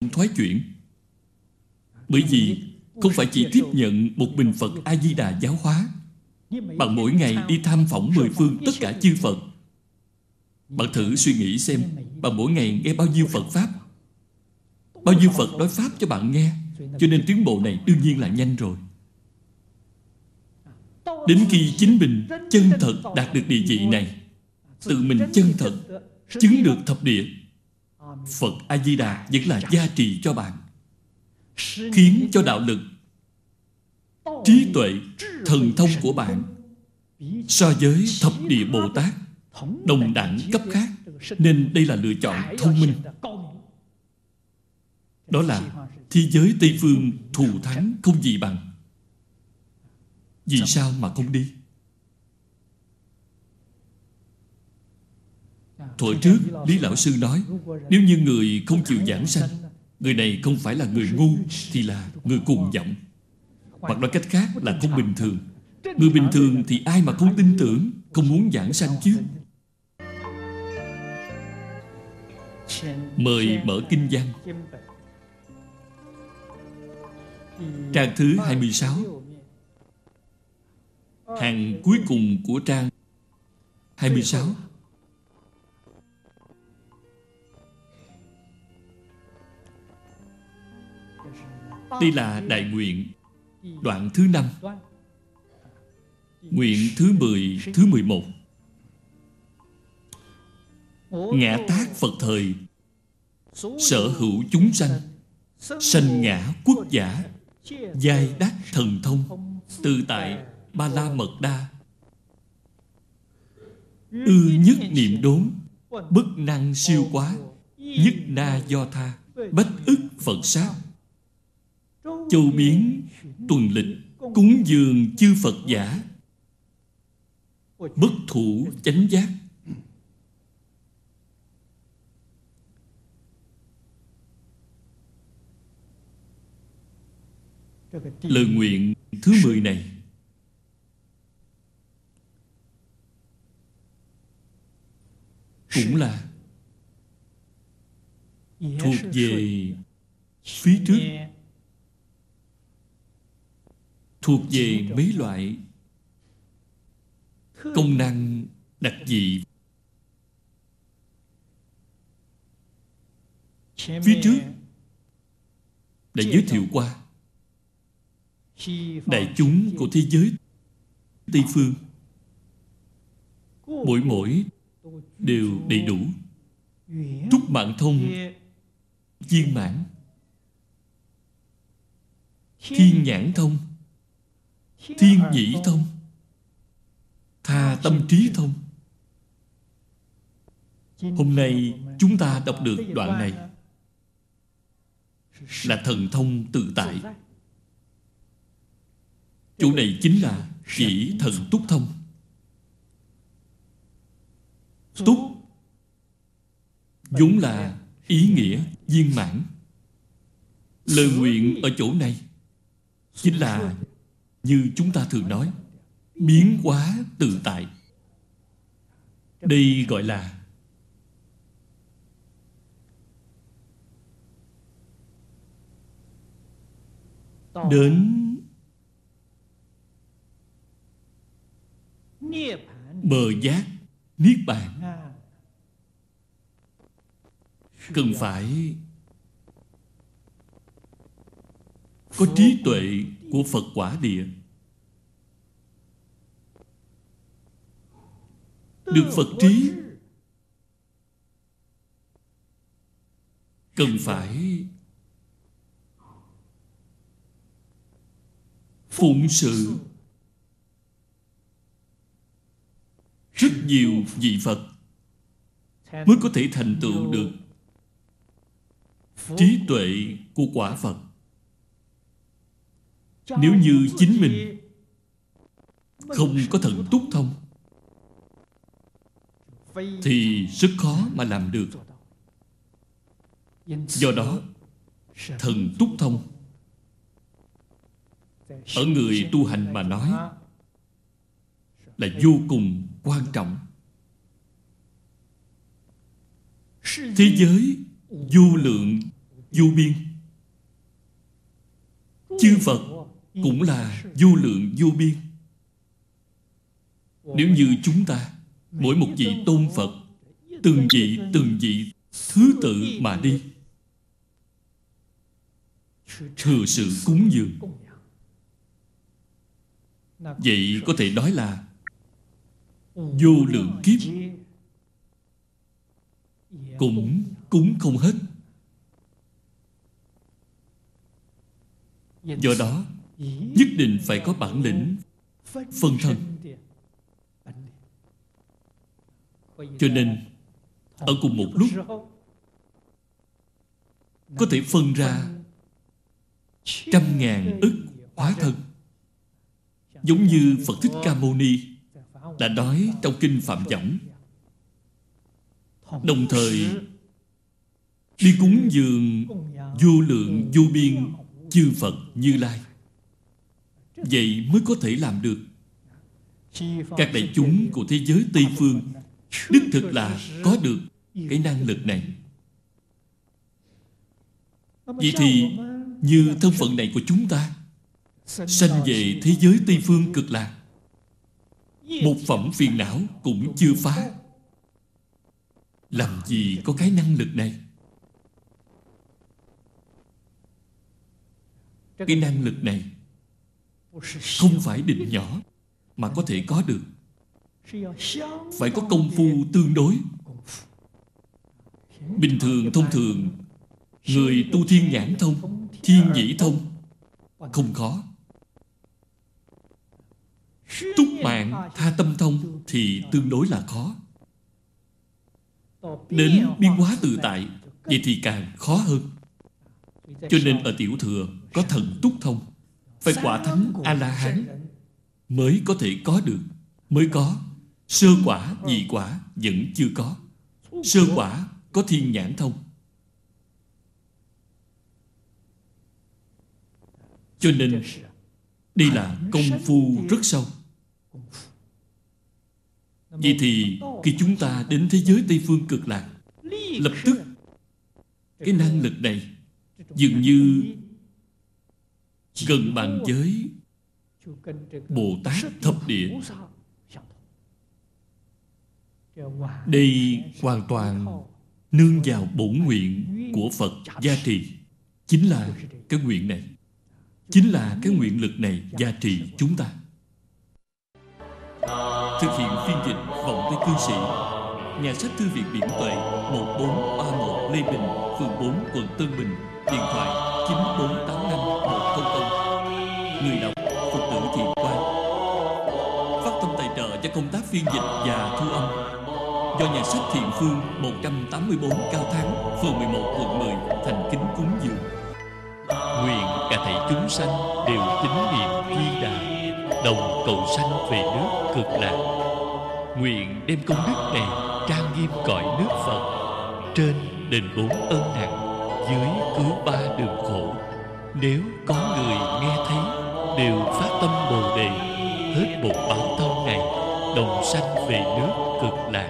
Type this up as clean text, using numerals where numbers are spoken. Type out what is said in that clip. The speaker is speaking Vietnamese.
thoái chuyển. Bởi vì không phải chỉ tiếp nhận một mình Phật A-di-đà giáo hóa. Bạn mỗi ngày đi tham phỏng mười phương tất cả chư Phật. Bạn thử suy nghĩ xem, bạn mỗi ngày nghe bao nhiêu Phật Pháp, bao nhiêu Phật nói Pháp cho bạn nghe. Cho nên tiến bộ này đương nhiên là nhanh rồi. Đến khi chính mình chân thật đạt được địa vị này, tự mình chân thật chứng được thập địa, Phật A-di-đà vẫn là gia trì cho bạn, khiến cho đạo lực, trí tuệ, thần thông của bạn so với thập địa Bồ Tát đồng đẳng cấp khác. Nên đây là lựa chọn thông minh. Đó là thế giới Tây Phương thù thắng không gì bằng. Vì sao mà không đi? Thuở trước Lý Lão Sư nói, nếu như người không chịu giảng sanh, người này không phải là người ngu, thì là người cuồng vọng. Hoặc nói cách khác là không bình thường. Người bình thường thì ai mà không tin tưởng, không muốn giảng sanh chứ? Mời mở kinh văn, trang thứ 26, hàng cuối cùng của trang 26. Đây là đại nguyện đoạn thứ 5, nguyện thứ 10, thứ 11. Ngã tác Phật thời, sở hữu chúng sanh, sanh ngã quốc giả, giai đắc thần thông, tự tại Ba La Mật Đa, ư nhất niệm đốn, bất năng siêu quá, nhất na do tha, bách ức Phật sát, châu biến tuần lịch, cúng dường chư Phật giả, bất thủ chánh giác. Lời nguyện thứ 10 này cũng là thuộc về phía trước, thuộc về mấy loại công năng đặc dị. Phía trước đã giới thiệu qua. Đại chúng của thế giới Tây Phương mỗi đều đầy đủ. Trúc Mạng Thông viên mãn, Thiên Nhãn Thông, Thiên Nhĩ Thông, Tha Tâm Trí Thông. Hôm nay chúng ta đọc được đoạn này là thần thông tự tại. Chỗ này chính là chỉ thần túc thông. Túc vốn là ý nghĩa viên mãn. Lời nguyện ở chỗ này chính là như chúng ta thường nói, biến hóa tự tại. Đây gọi là đến bờ giác niết bàn, cần phải có trí tuệ của Phật quả địa. Được Phật trí cần phải phụng sự rất nhiều vị Phật mới có thể thành tựu được trí tuệ của quả Phật. Nếu như chính mình không có thần túc thông thì rất khó mà làm được. Do đó, thần túc thông ở người tu hành mà nói là vô cùng quan trọng. Thế giới vô lượng vô biên. Chư Phật cũng là vô lượng vô biên. Nếu như chúng ta mỗi một vị tôn Phật từng vị thứ tự mà đi, thừa sự cúng dường, vậy có thể nói là vô lượng kiếp cũng cúng không hết. Do đó nhất định phải có bản lĩnh phân thân. Cho nên ở cùng một lúc có thể phân ra trăm ngàn ức hóa thân. Giống như Phật Thích Ca Mâu Ni đã nói trong Kinh Phạm Võng, đồng thời đi cúng dường vô lượng vô biên chư Phật Như Lai. Vậy mới có thể làm được. Các đại chúng của thế giới Tây Phương đích thực là có được cái năng lực này. Vậy thì như thân phận này của chúng ta, sanh về thế giới Tây Phương Cực Lạc, một phẩm phiền não cũng chưa phá, làm gì có cái năng lực này? Cái năng lực này không phải định nhỏ mà có thể có được. Phải có công phu tương đối. Bình thường, thông thường, người tu thiên nhãn thông, thiên nhĩ thông không khó. Túc mạng tha tâm thông thì tương đối là khó. Đến biến hóa tự tại, vậy thì càng khó hơn. Cho nên ở tiểu thừa có thần túc thông, phải quả thánh A-la-hán mới có thể có được. Mới có. Sơ quả, nhị quả vẫn chưa có. Sơ quả có thiên nhãn thông. Cho nên đây là công phu rất sâu. Vậy thì khi chúng ta đến thế giới Tây Phương Cực Lạc, lập tức cái năng lực này dường như gần bằng với Bồ Tát thập địa. Đây hoàn toàn nương vào bổn nguyện của Phật gia trì. Chính là cái nguyện này, chính là cái nguyện lực này gia trì chúng ta. Thực hiện phiên dịch Vọng Tây Cư Sĩ, Nhà sách Thư viện Biển Tuệ, 14A1 Lê Bình, phường 4, quận Tân Bình. Điện thoại 9485 100. Người đọc Phật tử Thiện Quang. Phát tâm tài trợ cho công tác phiên dịch và thu âm do Nhà sách Thiện Phương 184 Cao Thắng, phường 11, quận 10 thành kính cúng dường. Nguyện cả thảy chúng sanh đều tín niệm Di Đà, đồng cầu sanh về nước Cực Lạc. Nguyện đem công đức này trang nghiêm cõi nước Phật, trên đền 4 ân nặng, dưới cứu 3 đường khổ. Nếu có người nghe thấy đều phát tâm Bồ Đề, hết một báo tâu này, đồng sanh về nước Cực Lạc.